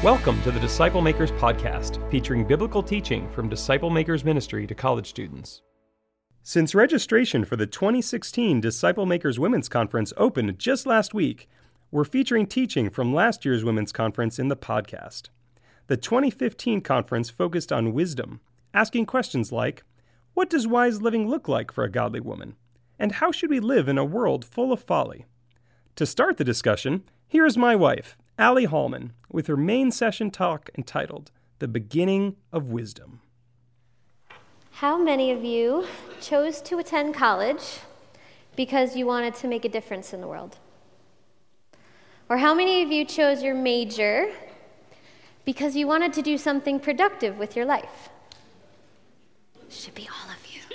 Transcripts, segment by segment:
Welcome to the Disciple Makers Podcast, featuring biblical teaching from Disciple Makers Ministry to college students. Since registration for the 2016 Disciple Makers Women's Conference opened just last week, we're featuring teaching from last year's Women's Conference in the podcast. The 2015 conference focused on wisdom, asking questions like, what does wise living look like for a godly woman? And how should we live in a world full of folly? To start the discussion, here is my wife, Allie Hallman, with her main session talk entitled, The Beginning of Wisdom. How many of you chose to attend college because you wanted to make a difference in the world? Or how many of you chose your major because you wanted to do something productive with your life? Should be all of you.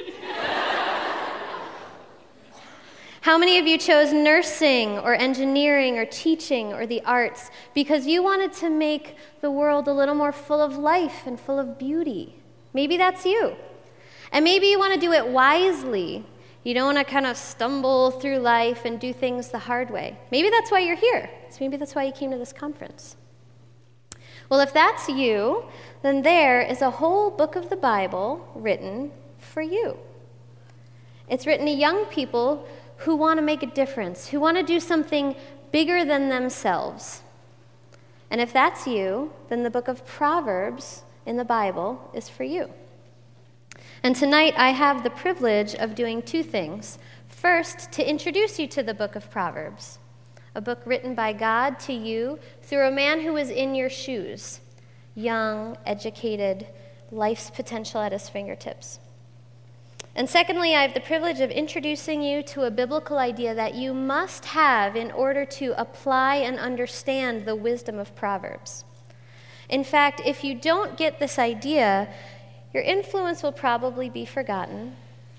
How many of you chose nursing or engineering or teaching or the arts because you wanted to make the world a little more full of life and full of beauty? Maybe that's you. And maybe you want to do it wisely. You don't want to kind of stumble through life and do things the hard way. Maybe that's why you're here. So maybe that's why you came to this conference. Well, if that's you, then there is a whole book of the Bible written for you. It's written to young people who want to make a difference, who want to do something bigger than themselves. And if that's you, then the book of Proverbs in the Bible is for you. And tonight I have the privilege of doing two things. First, to introduce you to the book of Proverbs, a book written by God to you through a man who was in your shoes, young, educated, life's potential at his fingertips. And secondly, I have the privilege of introducing you to a biblical idea that you must have in order to apply and understand the wisdom of Proverbs. In fact, if you don't get this idea, your influence will probably be forgotten.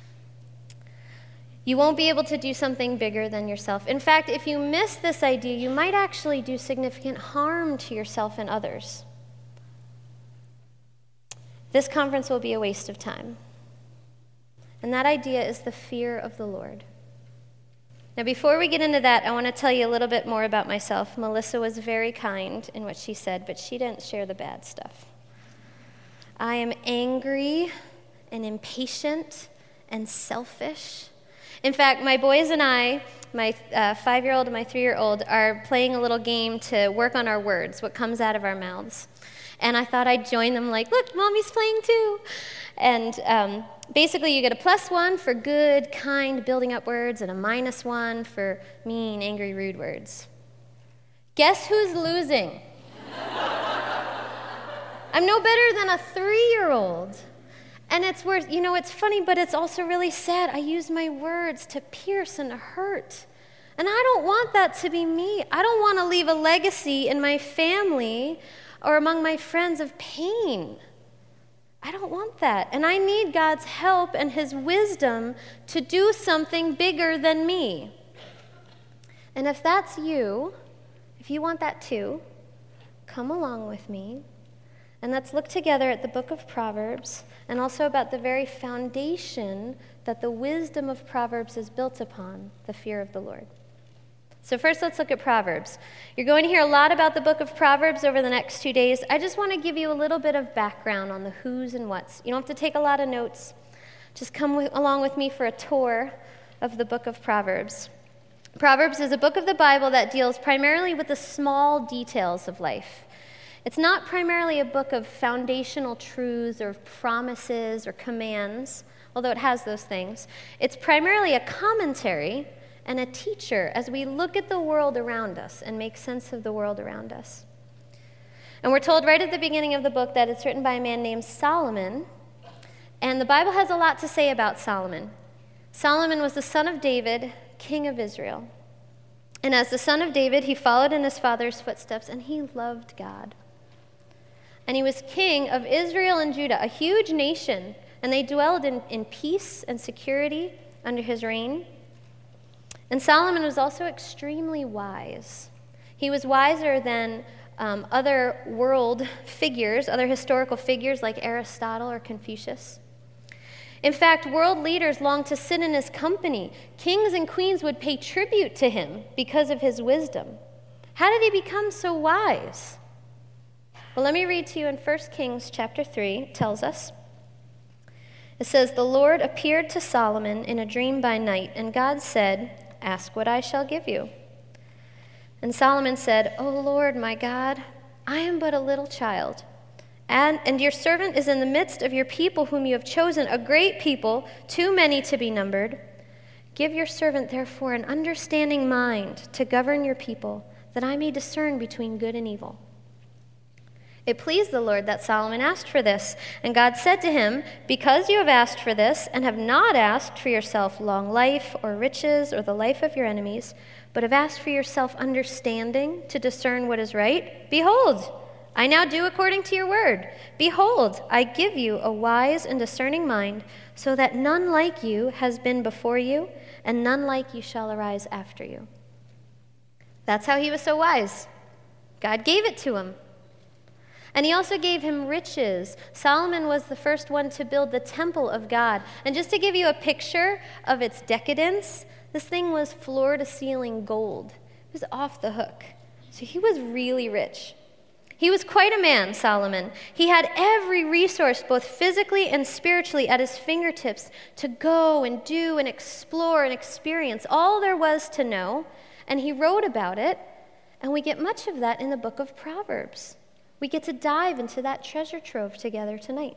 You won't be able to do something bigger than yourself. In fact, if you miss this idea, you might actually do significant harm to yourself and others. This conference will be a waste of time. And that idea is the fear of the Lord. Now, before we get into that, I want to tell you a little bit more about myself. Melissa was very kind in what she said, but she didn't share the bad stuff. I am angry and impatient and selfish. In fact, my boys and I, my 5-year-old and my 3-year-old, are playing a little game to work on our words, what comes out of our mouths. And I thought I'd join them like, look, Mommy's playing too. And basically you get a +1 for good, kind, building up words, and a -1 for mean, angry, rude words. Guess who's losing? I'm no better than a 3-year-old. And it's worse, it's funny, but it's also really sad. I use my words to pierce and to hurt. And I don't want that to be me. I don't want to leave a legacy in my family or among my friends of pain. I don't want that. And I need God's help and his wisdom to do something bigger than me. And if that's you, if you want that too, come along with me. And let's look together at the book of Proverbs and also about the very foundation that the wisdom of Proverbs is built upon, the fear of the Lord. So first, let's look at Proverbs. You're going to hear a lot about the book of Proverbs over the next 2 days. I just want to give you a little bit of background on the who's and what's. You don't have to take a lot of notes. Just come along with me for a tour of the book of Proverbs. Proverbs is a book of the Bible that deals primarily with the small details of life. It's not primarily a book of foundational truths or promises or commands, although it has those things. It's primarily a commentary and a teacher as we look at the world around us and make sense of the world around us. And we're told right at the beginning of the book that it's written by a man named Solomon, and the Bible has a lot to say about Solomon. Solomon was the son of David, king of Israel. And as the son of David, he followed in his father's footsteps, and he loved God. And he was king of Israel and Judah, a huge nation, and they dwelled in peace and security under his reign. And Solomon was also extremely wise. He was wiser than other world figures, other historical figures like Aristotle or Confucius. In fact, world leaders longed to sit in his company. Kings and queens would pay tribute to him because of his wisdom. How did he become so wise? Well, let me read to you in 1 Kings chapter 3. It tells us. It says, "The Lord appeared to Solomon in a dream by night, and God said, 'Ask what I shall give you.' And Solomon said, 'O Lord, my God, I am but a little child, and your servant is in the midst of your people whom you have chosen, a great people, too many to be numbered. Give your servant, therefore, an understanding mind to govern your people, that I may discern between good and evil.' It pleased the Lord that Solomon asked for this, and God said to him, 'Because you have asked for this, and have not asked for yourself long life or riches or the life of your enemies, but have asked for yourself understanding to discern what is right, behold, I now do according to your word. Behold, I give you a wise and discerning mind, so that none like you has been before you, and none like you shall arise after you.'" That's how he was so wise. God gave it to him. And he also gave him riches. Solomon was the first one to build the temple of God. And just to give you a picture of its decadence, this thing was floor-to-ceiling gold. It was off the hook. So he was really rich. He was quite a man, Solomon. He had every resource, both physically and spiritually, at his fingertips to go and do and explore and experience all there was to know. And he wrote about it, and we get much of that in the book of Proverbs. We get to dive into that treasure trove together tonight.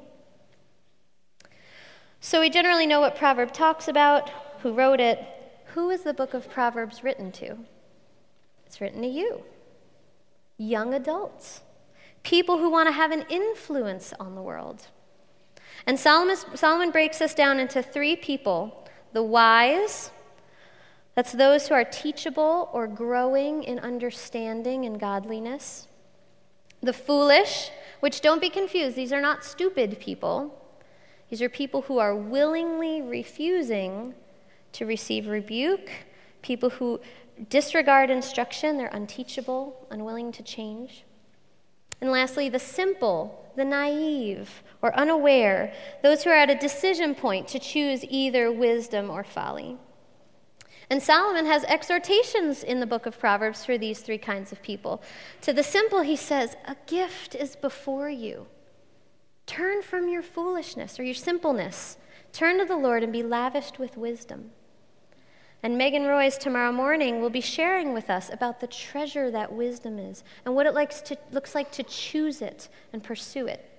So we generally know what Proverb talks about, who wrote it. Who is the book of Proverbs written to? It's written to you, young adults, people who want to have an influence on the world. And Solomon breaks this down into three people: the wise, that's those who are teachable or growing in understanding and godliness. The foolish, which don't be confused, these are not stupid people. These are people who are willingly refusing to receive rebuke, people who disregard instruction, they're unteachable, unwilling to change. And lastly, the simple, the naive, or unaware, those who are at a decision point to choose either wisdom or folly. And Solomon has exhortations in the book of Proverbs for these three kinds of people. To the simple, he says, a gift is before you. Turn from your foolishness or your simpleness. Turn to the Lord and be lavished with wisdom. And Megan Royce tomorrow morning will be sharing with us about the treasure that wisdom is and what it looks like to choose it and pursue it.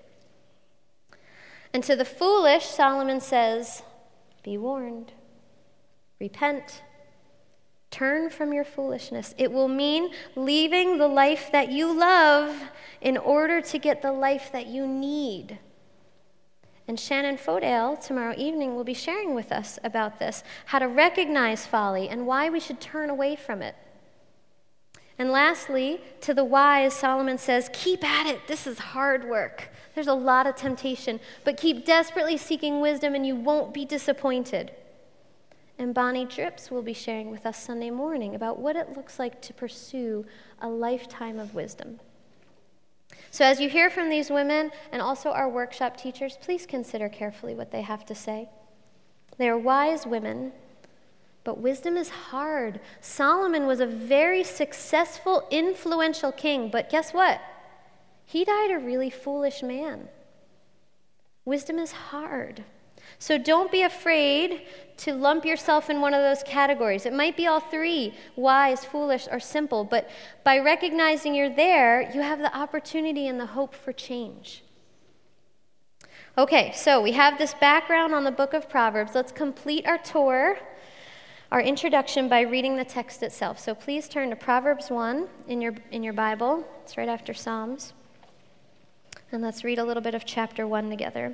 And to the foolish, Solomon says, be warned, repent, turn from your foolishness. It will mean leaving the life that you love in order to get the life that you need. And Shannon Fodale tomorrow evening will be sharing with us about this, how to recognize folly and why we should turn away from it. And lastly, to the wise, Solomon says, keep at it. This is hard work. There's a lot of temptation, but keep desperately seeking wisdom and you won't be disappointed. And Bonnie Drips will be sharing with us Sunday morning about what it looks like to pursue a lifetime of wisdom. So as you hear from these women and also our workshop teachers, please consider carefully what they have to say. They are wise women, but wisdom is hard. Solomon was a very successful, influential king, but guess what? He died a really foolish man. Wisdom is hard. So don't be afraid to lump yourself in one of those categories. It might be all three, wise, foolish, or simple, but by recognizing you're there, you have the opportunity and the hope for change. Okay, so we have this background on the book of Proverbs. Let's complete our tour, our introduction, by reading the text itself. So please turn to Proverbs 1 in your Bible. It's right after Psalms. And let's read a little bit of chapter 1 together.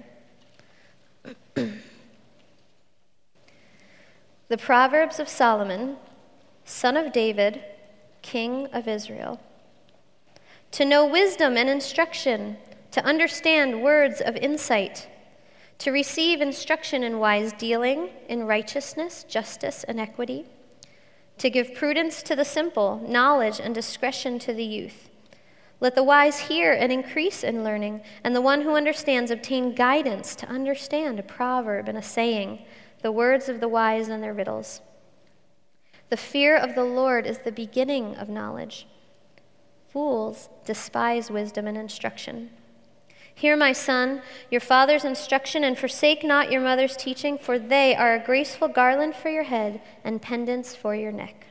The Proverbs of Solomon, son of David, king of Israel. To know wisdom and instruction, to understand words of insight, to receive instruction in wise dealing, in righteousness, justice, and equity, to give prudence to the simple, knowledge and discretion to the youth. Let the wise hear and increase in learning, and the one who understands obtain guidance to understand a proverb and a saying, the words of the wise and their riddles. The fear of the Lord is the beginning of knowledge. Fools despise wisdom and instruction. Hear, my son, your father's instruction, and forsake not your mother's teaching, for they are a graceful garland for your head and pendants for your neck.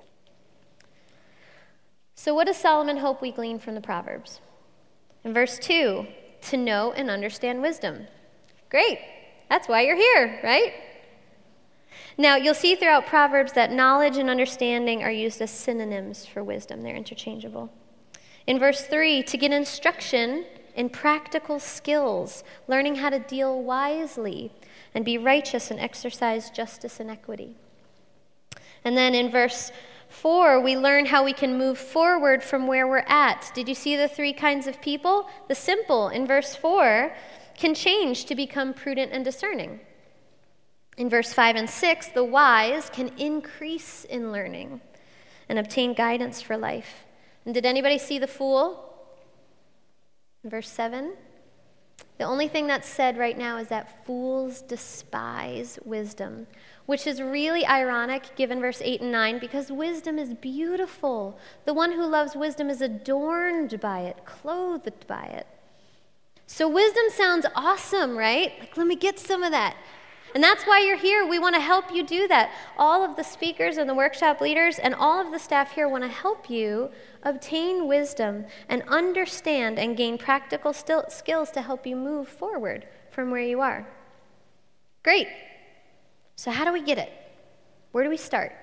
So what does Solomon hope we glean from the Proverbs? In verse 2, to know and understand wisdom. Great. That's why you're here, right? Now, you'll see throughout Proverbs that knowledge and understanding are used as synonyms for wisdom. They're interchangeable. In verse 3, to get instruction in practical skills, learning how to deal wisely and be righteous and exercise justice and equity. And then in verse 4, we learn how we can move forward from where we're at. Did you see the three kinds of people? The simple, in verse 4, can change to become prudent and discerning. In verse 5 and 6, the wise can increase in learning and obtain guidance for life. And did anybody see the fool? In verse 7, the only thing that's said right now is that fools despise wisdom, which is really ironic given verse 8 and 9, because wisdom is beautiful. The one who loves wisdom is adorned by it, clothed by it. So wisdom sounds awesome, right? Like, let me get some of that. And that's why you're here. We want to help you do that. All of the speakers and the workshop leaders and all of the staff here want to help you obtain wisdom and understand and gain practical skills to help you move forward from where you are. Great. So how do we get it? Where do we start?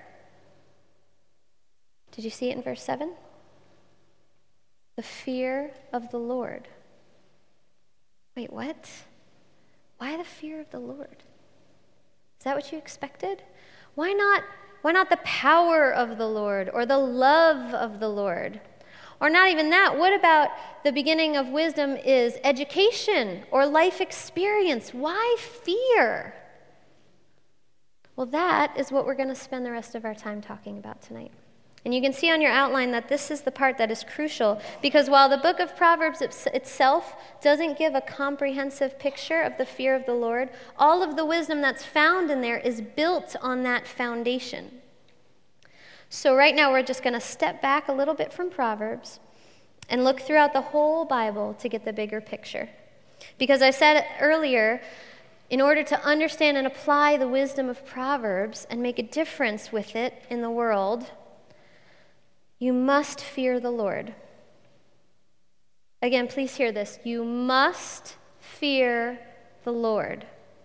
Did you see it in verse 7? The fear of the Lord. Wait, what? Why the fear of the Lord? Is that what you expected? Why not the power of the Lord or the love of the Lord? Or not even that. What about the beginning of wisdom is education or life experience? Why fear? Well, that is what we're going to spend the rest of our time talking about tonight. And you can see on your outline that this is the part that is crucial, because while the book of Proverbs itself doesn't give a comprehensive picture of the fear of the Lord, all of the wisdom that's found in there is built on that foundation. So right now we're just going to step back a little bit from Proverbs and look throughout the whole Bible to get the bigger picture. Because I said earlier, in order to understand and apply the wisdom of Proverbs and make a difference with it in the world, you must fear the Lord. Again, please hear this. You must fear the Lord.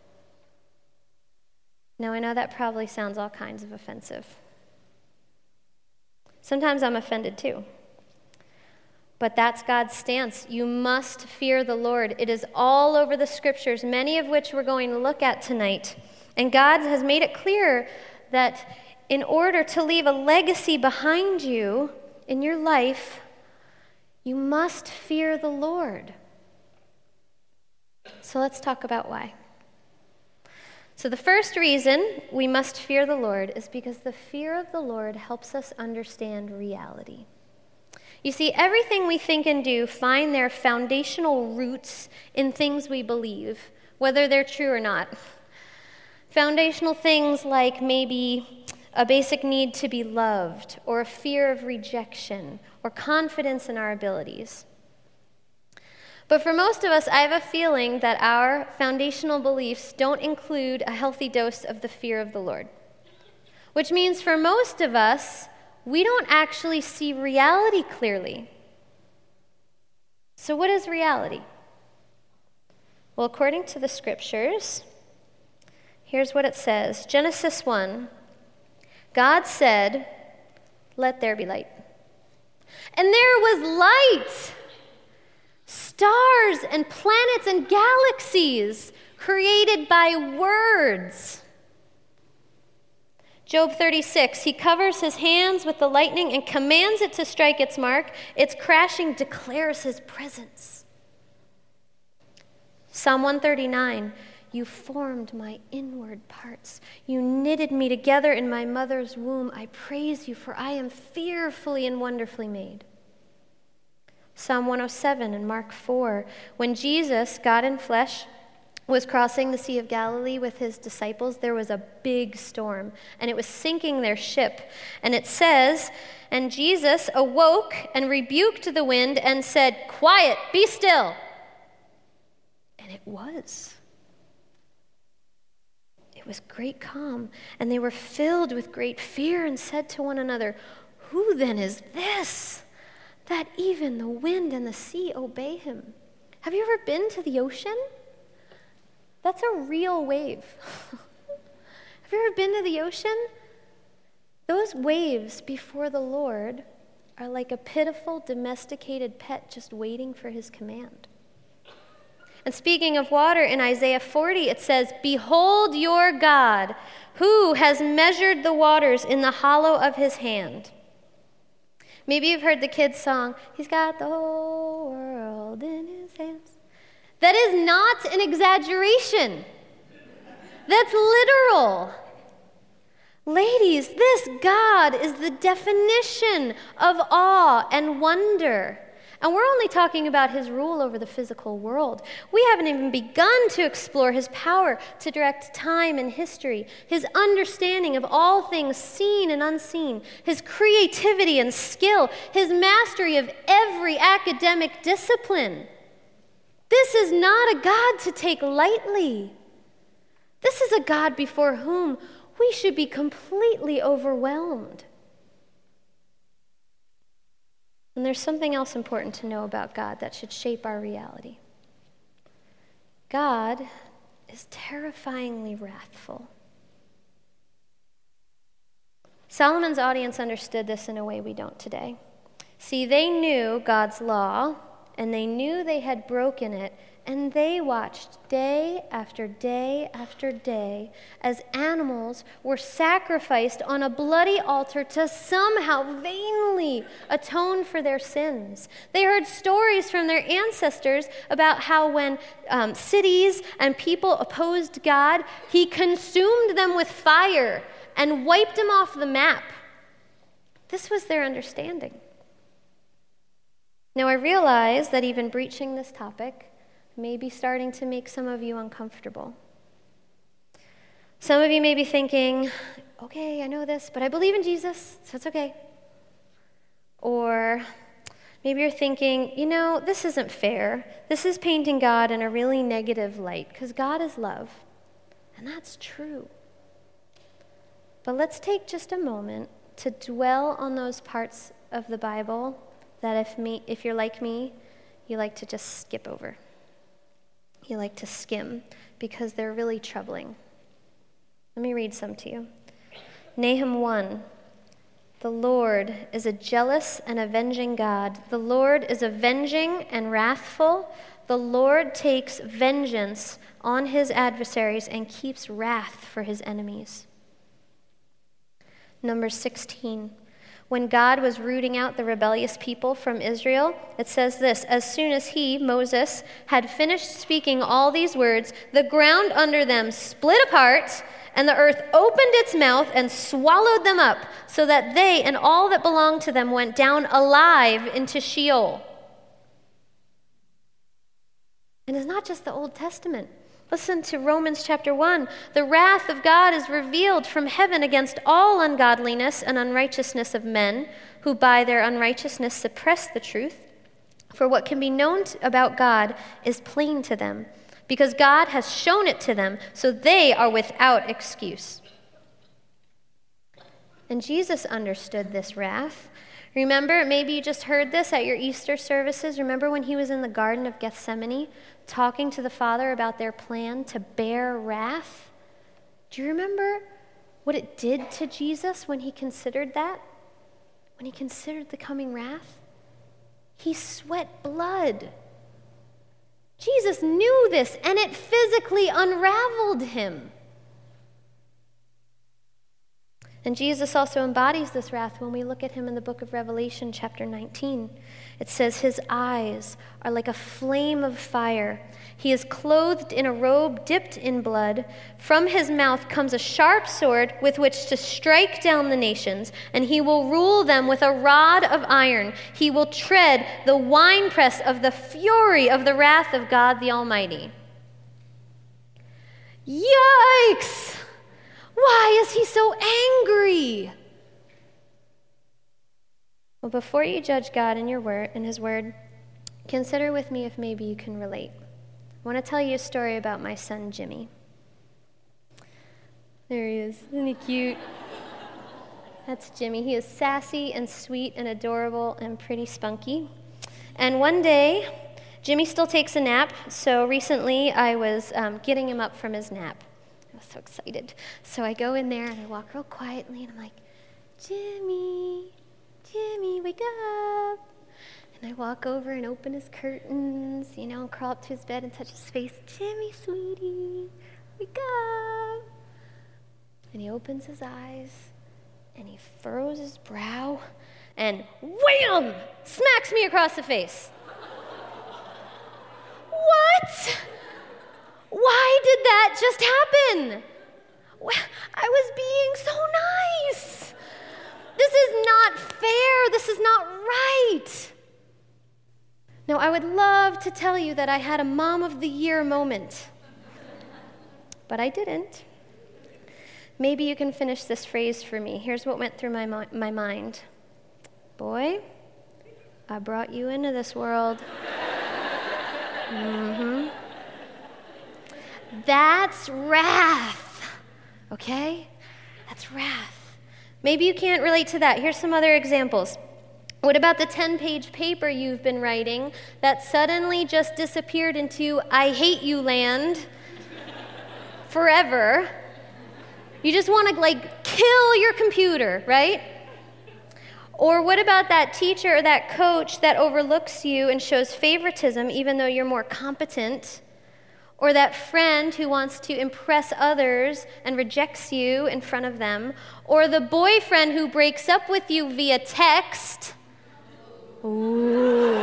Now, I know that probably sounds all kinds of offensive. Sometimes I'm offended too. But that's God's stance. You must fear the Lord. It is all over the scriptures, many of which we're going to look at tonight. And God has made it clear that in order to leave a legacy behind you in your life, you must fear the Lord. So let's talk about why. So the first reason we must fear the Lord is because the fear of the Lord helps us understand reality. You see, everything we think and do find their foundational roots in things we believe, whether they're true or not. Foundational things like maybe a basic need to be loved, or a fear of rejection, or confidence in our abilities. But for most of us, I have a feeling that our foundational beliefs don't include a healthy dose of the fear of the Lord. Which means for most of us, we don't actually see reality clearly. So what is reality? Well, according to the scriptures, here's what it says. Genesis 1, God said, "Let there be light." And there was light. Stars and planets and galaxies created by words. Job 36, he covers his hands with the lightning and commands it to strike its mark. Its crashing declares his presence. Psalm 139, you formed my inward parts. You knitted me together in my mother's womb. I praise you, for I am fearfully and wonderfully made. Psalm 107 and Mark 4, when Jesus, God in flesh, was crossing the Sea of Galilee with his disciples, there was a big storm, and it was sinking their ship. And it says, "And Jesus awoke and rebuked the wind and said, 'Quiet, be still.' And it was. It was great calm, and they were filled with great fear and said to one another, 'Who then is this, that even the wind and the sea obey him?'" Have you ever been to the ocean? That's a real wave. Have you ever been to the ocean? Those waves before the Lord are like a pitiful, domesticated pet just waiting for his command. And speaking of water, in Isaiah 40, it says, "Behold your God, who has measured the waters in the hollow of his hand." Maybe you've heard the kids' song, "He's got the whole world in his hands." That is not an exaggeration. That's literal. Ladies, this God is the definition of awe and wonder. And we're only talking about his rule over the physical world. We haven't even begun to explore his power to direct time and history, his understanding of all things seen and unseen, his creativity and skill, his mastery of every academic discipline. This is not a God to take lightly. This is a God before whom we should be completely overwhelmed. And there's something else important to know about God that should shape our reality. God is terrifyingly wrathful. Solomon's audience understood this in a way we don't today. See, they knew God's law, and they knew they had broken it, and they watched day after day after day as animals were sacrificed on a bloody altar to somehow vainly atone for their sins. They heard stories from their ancestors about how when cities and people opposed God, he consumed them with fire and wiped them off the map. This was their understanding. Now, I realize that even breaching this topic may be starting to make some of you uncomfortable. Some of you may be thinking, okay, I know this, but I believe in Jesus, so it's okay. Or maybe you're thinking, this isn't fair. This is painting God in a really negative light, because God is love, and that's true. But let's take just a moment to dwell on those parts of the Bible that if you're like me, you like to just skip over. You like to skim because they're really troubling. Let me read some to you. Nahum 1. The Lord is a jealous and avenging God. The Lord is avenging and wrathful. The Lord takes vengeance on his adversaries and keeps wrath for his enemies. Numbers 16. When God was rooting out the rebellious people from Israel, it says this, "As soon as he, Moses, had finished speaking all these words, the ground under them split apart, and the earth opened its mouth and swallowed them up, so that they and all that belonged to them went down alive into Sheol." And it's not just the Old Testament. Listen to Romans chapter 1. "The wrath of God is revealed from heaven against all ungodliness and unrighteousness of men, who by their unrighteousness suppress the truth. For what can be known about God is plain to them, because God has shown it to them, so they are without excuse." And Jesus understood this wrath. Remember, maybe you just heard this at your Easter services. Remember when he was in the Garden of Gethsemane talking to the Father about their plan to bear wrath? Do you remember what it did to Jesus when he considered that? When he considered the coming wrath? He sweat blood. Jesus knew this, and it physically unraveled him. And Jesus also embodies this wrath when we look at him in the book of Revelation, chapter 19. It says, "His eyes are like a flame of fire. He is clothed in a robe dipped in blood. From his mouth comes a sharp sword with which to strike down the nations, and he will rule them with a rod of iron. He will tread the winepress of the fury of the wrath of God the Almighty." Yikes! Why is he so angry? Well, before you judge God in his word, consider with me if maybe you can relate. I want to tell you a story about my son, Jimmy. There he is. Isn't he cute? That's Jimmy. He is sassy and sweet and adorable and pretty spunky. And one day, Jimmy still takes a nap, so recently I was getting him up from his nap. I was so excited. So I go in there and I walk real quietly and I'm like, Jimmy, wake up. And I walk over and open his curtains, crawl up to his bed and touch his face. Jimmy, sweetie, wake up. And he opens his eyes and he furrows his brow and wham! Smacks me across the face. What? Why did that just happen? I was being so nice. This is not fair. This is not right. Now, I would love to tell you that I had a Mom of the Year moment, but I didn't. Maybe you can finish this phrase for me. Here's what went through my mind. Boy, I brought you into this world. Mm-hmm. That's wrath, okay? That's wrath. Maybe you can't relate to that. Here's some other examples. What about the 10-page paper you've been writing that suddenly just disappeared into I hate you land forever? You just want to, kill your computer, right? Or what about that teacher or that coach that overlooks you and shows favoritism even though you're more competent? Or that friend who wants to impress others and rejects you in front of them? Or the boyfriend who breaks up with you via text? Ooh.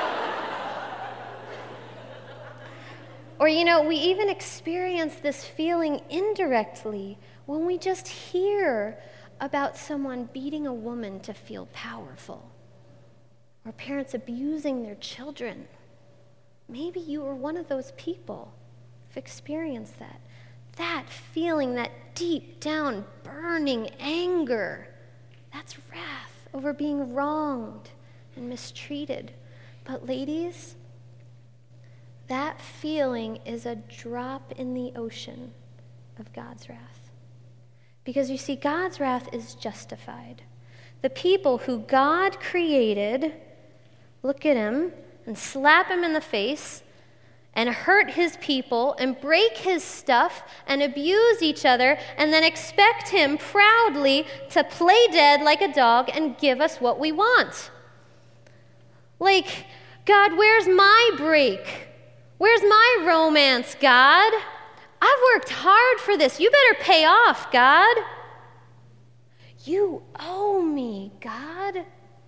Or, we even experience this feeling indirectly when we just hear about someone beating a woman to feel powerful, or parents abusing their children. Maybe you were one of those people who've experienced that. That feeling, that deep down burning anger, that's wrath over being wronged and mistreated. But ladies, that feeling is a drop in the ocean of God's wrath. Because you see, God's wrath is justified. The people who God created look at him and slap him in the face and hurt his people and break his stuff and abuse each other and then expect him proudly to play dead like a dog and give us what we want. God, where's my break? Where's my romance, God? I've worked hard for this. You better pay off, God. You owe me, God.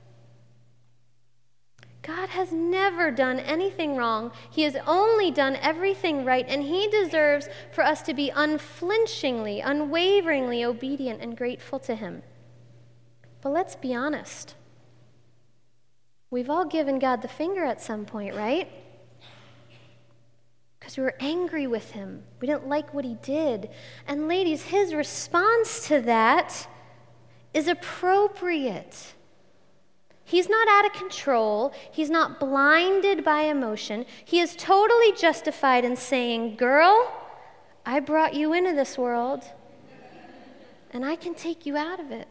God has never done anything wrong. He has only done everything right, and he deserves for us to be unflinchingly, unwaveringly obedient and grateful to him. But let's be honest. We've all given God the finger at some point, right? Because we were angry with him. We didn't like what he did. And ladies, his response to that is appropriate. He's not out of control. He's not blinded by emotion. He is totally justified in saying, girl, I brought you into this world, and I can take you out of it.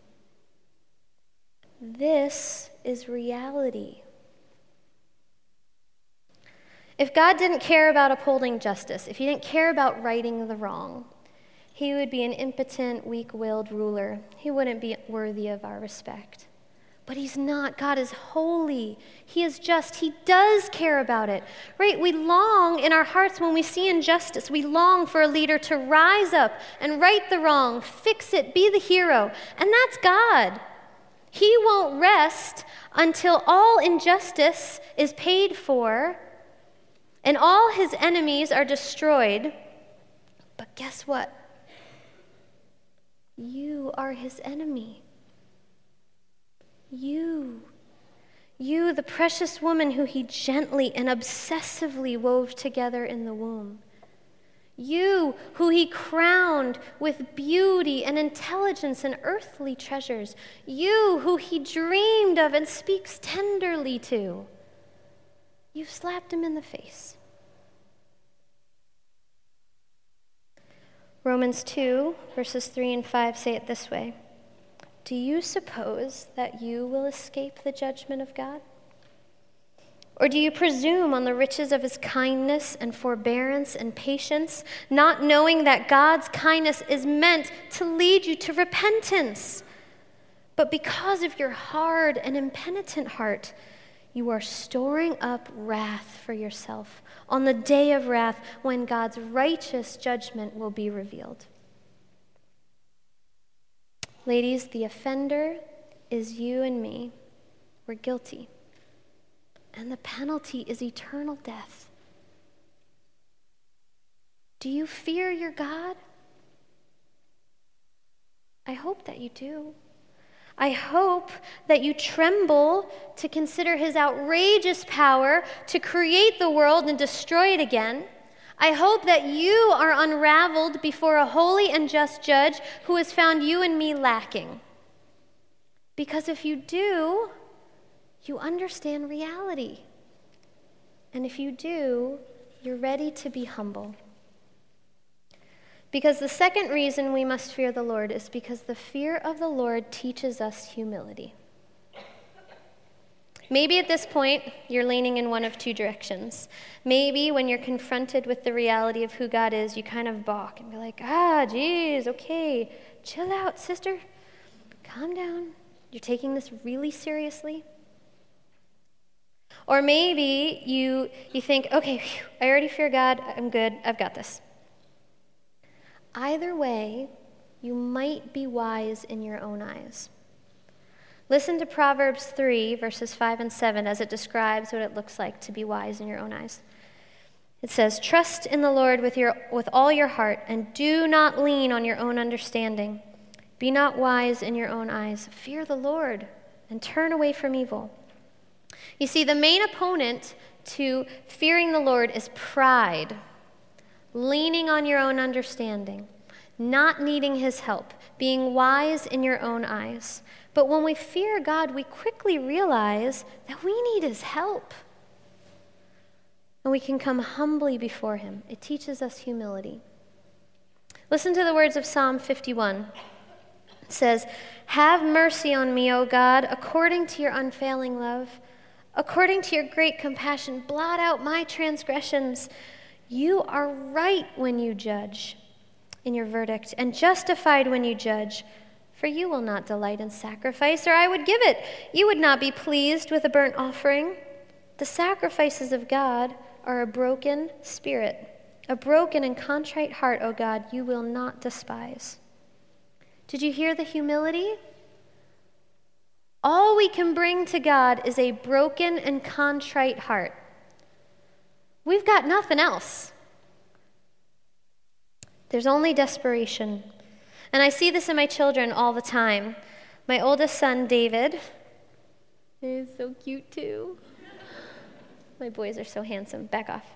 This is reality. If God didn't care about upholding justice, if he didn't care about righting the wrong, he would be an impotent, weak-willed ruler. He wouldn't be worthy of our respect. But he's not. God is holy. He is just. He does care about it. Right? We long in our hearts when we see injustice. We long for a leader to rise up and right the wrong, fix it, be the hero. And that's God. He won't rest until all injustice is paid for and all his enemies are destroyed. But guess what? You are his enemy. You, the precious woman who he gently and obsessively wove together in the womb. You who he crowned with beauty and intelligence and earthly treasures. You who he dreamed of and speaks tenderly to. You've slapped him in the face. Romans 2, verses 3 and 5 say it this way. Do you suppose that you will escape the judgment of God? Or do you presume on the riches of his kindness and forbearance and patience, not knowing that God's kindness is meant to lead you to repentance? But because of your hard and impenitent heart, you are storing up wrath for yourself on the day of wrath when God's righteous judgment will be revealed. Ladies, the offender is you and me. We're guilty. And the penalty is eternal death. Do you fear your God? I hope that you do. I hope that you tremble to consider his outrageous power to create the world and destroy it again. I hope that you are unraveled before a holy and just judge who has found you and me lacking. Because if you do, you understand reality. And if you do, you're ready to be humble. Because the second reason we must fear the Lord is because the fear of the Lord teaches us humility. Maybe at this point, you're leaning in one of two directions. Maybe when you're confronted with the reality of who God is, you kind of balk and be like, geez, okay, chill out, sister. Calm down. You're taking this really seriously. Or maybe you think, okay, I already fear God. I'm good. I've got this. Either way, you might be wise in your own eyes. Listen to Proverbs 3, verses 5 and 7, as it describes what it looks like to be wise in your own eyes. It says, trust in the Lord with all your heart, and do not lean on your own understanding. Be not wise in your own eyes. Fear the Lord, and turn away from evil. You see, the main opponent to fearing the Lord is pride, leaning on your own understanding, not needing his help, being wise in your own eyes. But when we fear God, we quickly realize that we need his help. And we can come humbly before him. It teaches us humility. Listen to the words of Psalm 51. It says, have mercy on me, O God, according to your unfailing love. According to your great compassion, blot out my transgressions. You are right when you judge in your verdict, and justified when you judge. For you will not delight in sacrifice, or I would give it. You would not be pleased with a burnt offering. The sacrifices of God are a broken spirit, a broken and contrite heart, O God, you will not despise. Did you hear the humility? All we can bring to God is a broken and contrite heart. We've got nothing else. There's only desperation. And I see this in my children all the time. My oldest son, David, is so cute too. My boys are so handsome. Back off.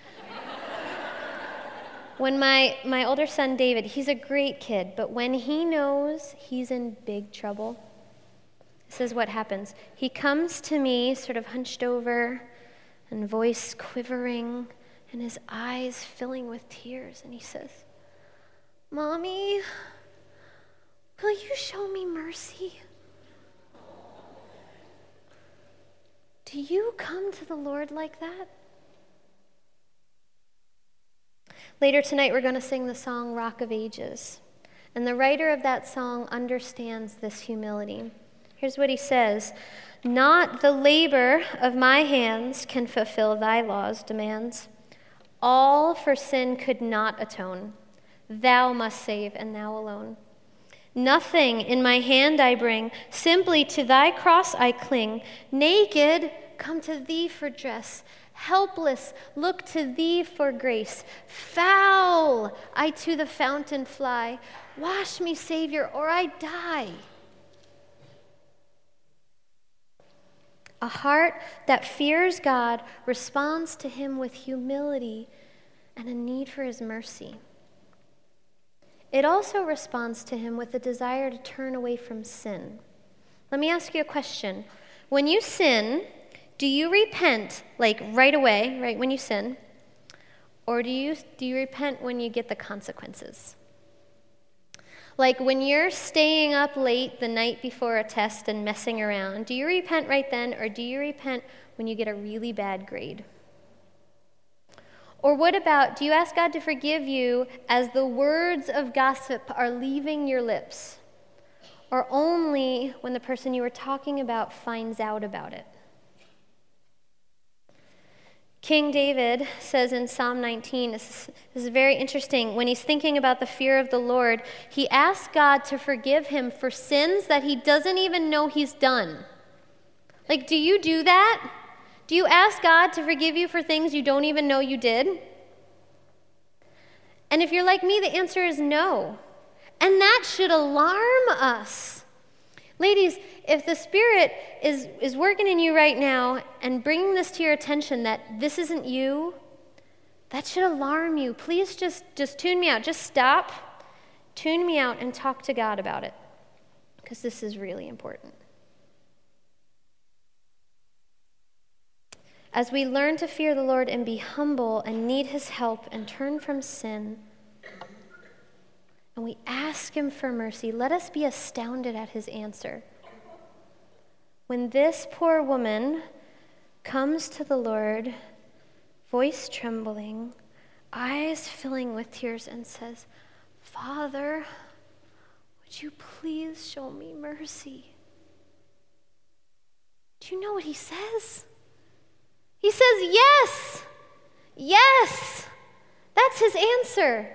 When my older son, David, he's a great kid, but when he knows he's in big trouble, this is what happens. He comes to me sort of hunched over and voice quivering and his eyes filling with tears, and he says, Mommy, will you show me mercy? Do you come to the Lord like that? Later tonight, we're going to sing the song Rock of Ages. And the writer of that song understands this humility. Here's what he says. Not the labor of my hands can fulfill thy law's demands. All for sin could not atone. Thou must save, and thou alone. Nothing in my hand I bring, simply to thy cross I cling. Naked, come to thee for dress. Helpless, look to thee for grace. Foul, I to the fountain fly. Wash me, Savior, or I die. A heart that fears God responds to him with humility and a need for his mercy. It also responds to him with a desire to turn away from sin. Let me ask you a question. When you sin, do you repent like right away, right when you sin? Or do you repent when you get the consequences? Like when you're staying up late the night before a test and messing around, do you repent right then, or do you repent when you get a really bad grade? Or what about, do you ask God to forgive you as the words of gossip are leaving your lips? Or only when the person you were talking about finds out about it? King David says in Psalm 19, this is very interesting, when he's thinking about the fear of the Lord, he asks God to forgive him for sins that he doesn't even know he's done. Like, do you do that? Do you ask God to forgive you for things you don't even know you did? And if you're like me, the answer is no. And that should alarm us. Ladies, if the Spirit is working in you right now and bringing this to your attention that this isn't you, that should alarm you. Please just tune me out. Just stop, tune me out, and talk to God about it, because this is really important. As we learn to fear the Lord and be humble and need his help and turn from sin, and we ask him for mercy, let us be astounded at his answer. When this poor woman comes to the Lord, voice trembling, eyes filling with tears, and says, "Father, would you please show me mercy?" Do you know what he says? He says, yes, yes. That's his answer.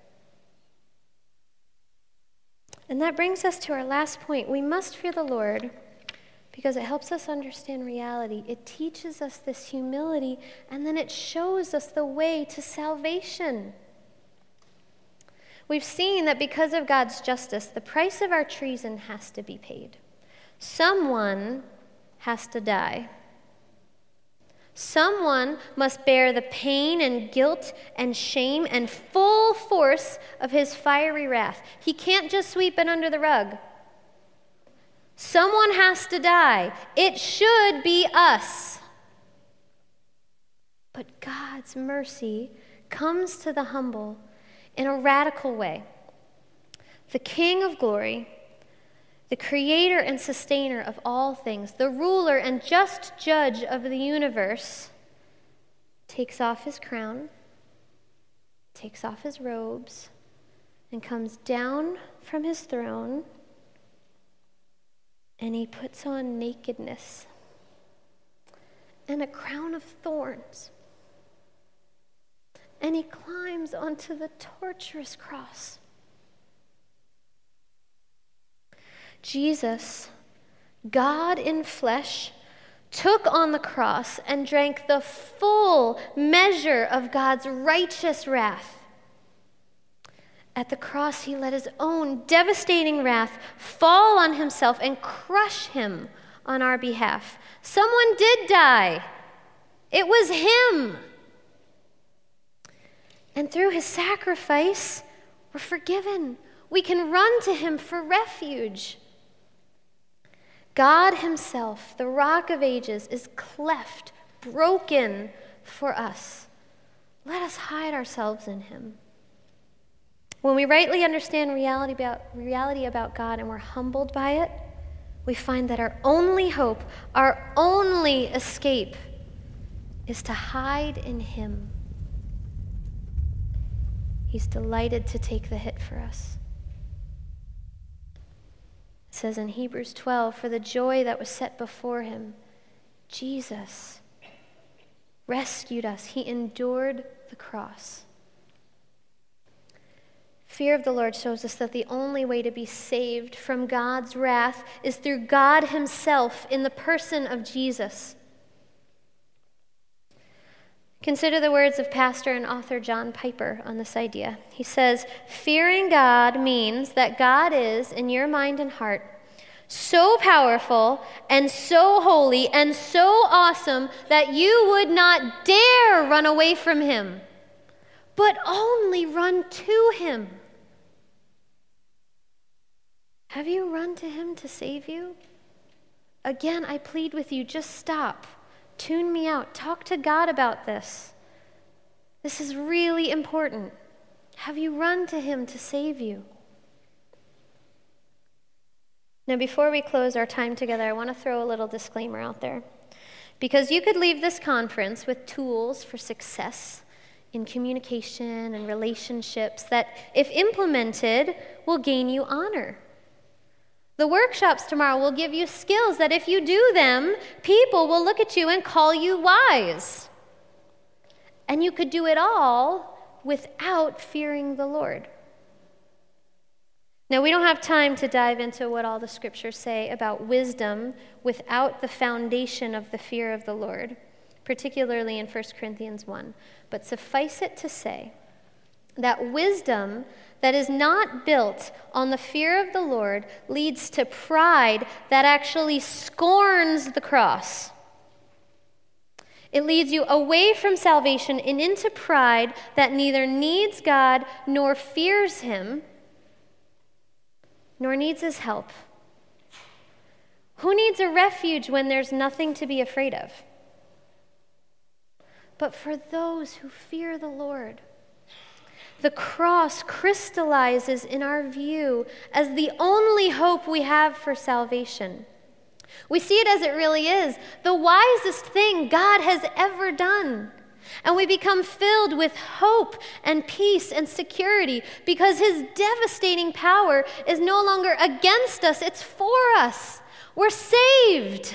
And that brings us to our last point. We must fear the Lord because it helps us understand reality. It teaches us this humility, and then it shows us the way to salvation. We've seen that because of God's justice, the price of our treason has to be paid. Someone has to die. Someone must bear the pain and guilt and shame and full force of his fiery wrath. He can't just sweep it under the rug. Someone has to die. It should be us. But God's mercy comes to the humble in a radical way. The King of glory, the creator and sustainer of all things, the ruler and just judge of the universe, takes off his crown, takes off his robes, and comes down from his throne, and he puts on nakedness and a crown of thorns, and he climbs onto the torturous cross. Jesus, God in flesh, took on the cross and drank the full measure of God's righteous wrath. At the cross, he let his own devastating wrath fall on himself and crush him on our behalf. Someone did die. It was him. And through his sacrifice, we're forgiven. We can run to him for refuge. God himself, the rock of ages, is cleft, broken for us. Let us hide ourselves in him. When we rightly understand reality about God and we're humbled by it, we find that our only hope, our only escape, is to hide in him. He's delighted to take the hit for us. It says in Hebrews 12, for the joy that was set before him, Jesus rescued us. He endured the cross. Fear of the Lord shows us that the only way to be saved from God's wrath is through God himself in the person of Jesus. Consider the words of pastor and author John Piper on this idea. He says, fearing God means that God is, in your mind and heart, so powerful and so holy and so awesome that you would not dare run away from him. but only run to him. Have you run to him to save you? Again, I plead with you, just stop. Tune me out. Talk to God about this. This is really important. Have you run to him to save you? Now, before we close our time together, I want to throw a little disclaimer out there. Because you could leave this conference with tools for success in communication and relationships that, if implemented, will gain you honor. The workshops tomorrow will give you skills that if you do them, people will look at you and call you wise. And you could do it all without fearing the Lord. Now, we don't have time to dive into what all the scriptures say about wisdom without the foundation of the fear of the Lord, particularly in 1 Corinthians 1. But suffice it to say that wisdom that is not built on the fear of the Lord leads to pride that actually scorns the cross. It leads you away from salvation and into pride that neither needs God nor fears him, nor needs his help. Who needs a refuge when there's nothing to be afraid of? But for those who fear the Lord, the cross crystallizes in our view as the only hope we have for salvation. We see it as it really is, the wisest thing God has ever done. And we become filled with hope and peace and security because his devastating power is no longer against us, it's for us. We're saved.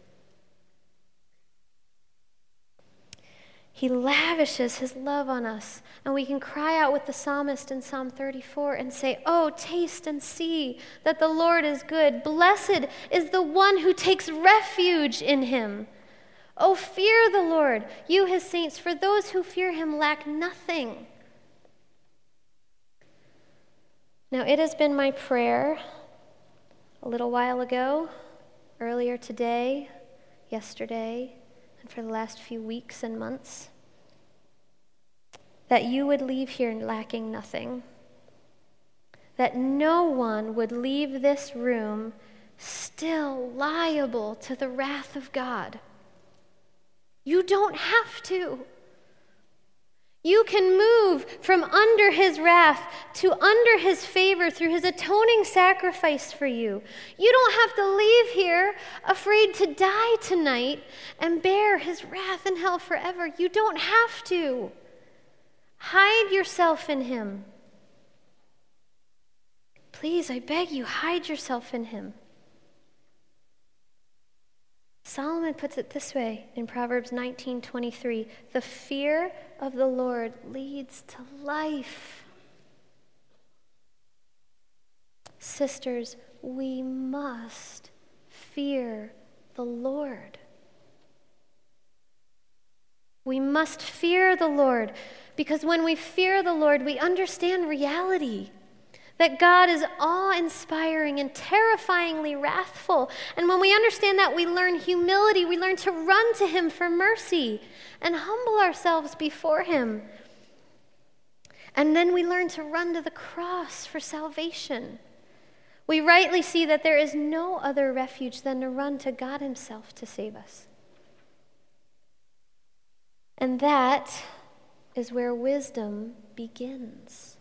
He lavishes his love on us, and we can cry out with the psalmist in Psalm 34 and say, "Oh, taste and see that the Lord is good. Blessed is the one who takes refuge in him. Oh, fear the Lord, you his saints, for those who fear him lack nothing." Now, it has been my prayer a little while ago, earlier today, yesterday, and for the last few weeks and months, that you would leave here lacking nothing. That no one would leave this room still liable to the wrath of God. You don't have to. You can move from under his wrath to under his favor through his atoning sacrifice for you. You don't have to leave here afraid to die tonight and bear his wrath in hell forever. You don't have to. Hide yourself in him. Please, I beg you, hide yourself in him. Solomon puts it this way in Proverbs 19:23, "The fear of the Lord leads to life." Sisters, we must fear the Lord. We must fear the Lord because when we fear the Lord, we understand reality. That God is awe-inspiring and terrifyingly wrathful. And when we understand that, we learn humility. We learn to run to him for mercy and humble ourselves before him. And then we learn to run to the cross for salvation. We rightly see that there is no other refuge than to run to God himself to save us. And that is where wisdom begins.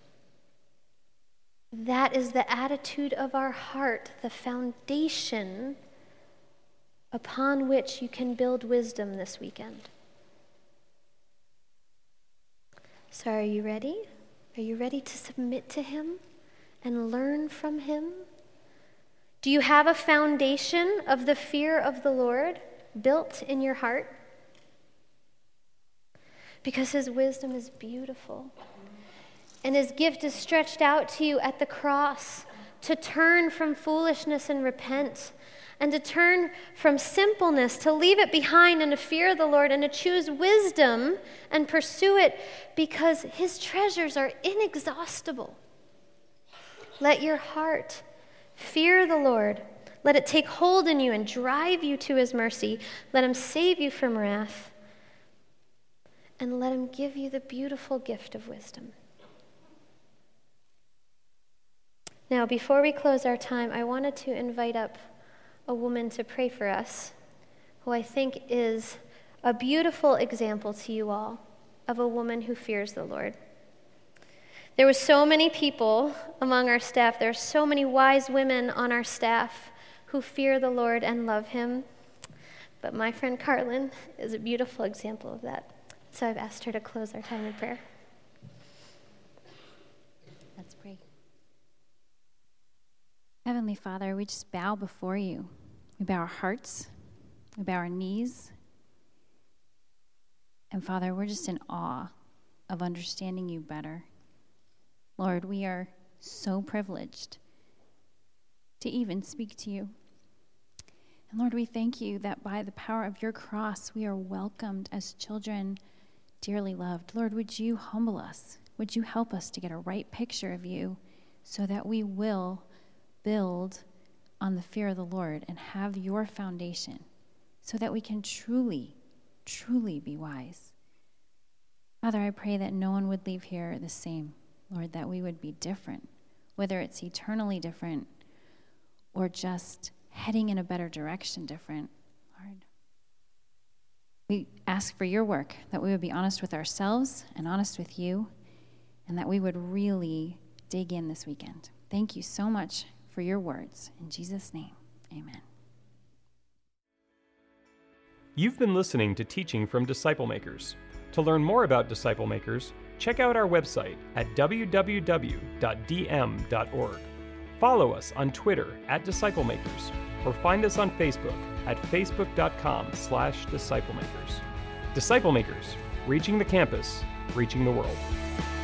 That is the attitude of our heart, the foundation upon which you can build wisdom this weekend. So are you ready? Are you ready to submit to him and learn from him? Do you have a foundation of the fear of the Lord built in your heart? Because his wisdom is beautiful. And his gift is stretched out to you at the cross to turn from foolishness and repent, and to turn from simpleness, to leave it behind and to fear the Lord and to choose wisdom and pursue it because his treasures are inexhaustible. Let your heart fear the Lord. Let it take hold in you and drive you to his mercy. Let him save you from wrath. and let him give you the beautiful gift of wisdom. Now, before we close our time, I wanted to invite up a woman to pray for us, who I think is a beautiful example to you all of a woman who fears the Lord. There were so many people among our staff. There are so many wise women on our staff who fear the Lord and love him. But my friend Carlin is a beautiful example of that. So I've asked her to close our time in prayer. Let's pray. Heavenly Father, we just bow before you. We bow our hearts. We bow our knees. And Father, we're just in awe of understanding you better. Lord, we are so privileged to even speak to you. And Lord, we thank you that by the power of your cross, we are welcomed as children dearly loved. Lord, would you humble us? Would you help us to get a right picture of you so that we will build on the fear of the Lord and have your foundation so that we can truly, truly be wise. Father, I pray that no one would leave here the same. Lord, that we would be different, whether it's eternally different or just heading in a better direction different. Lord, we ask for your work, that we would be honest with ourselves and honest with you, and that we would really dig in this weekend. Thank you so much for your words. In Jesus' name, amen. You've been listening to Teaching from Disciple Makers. To learn more about Disciple Makers, check out our website at www.dm.org. Follow us on Twitter @DiscipleMakers, or find us on Facebook at facebook.com/DiscipleMakers. Disciple Makers, reaching the campus, reaching the world.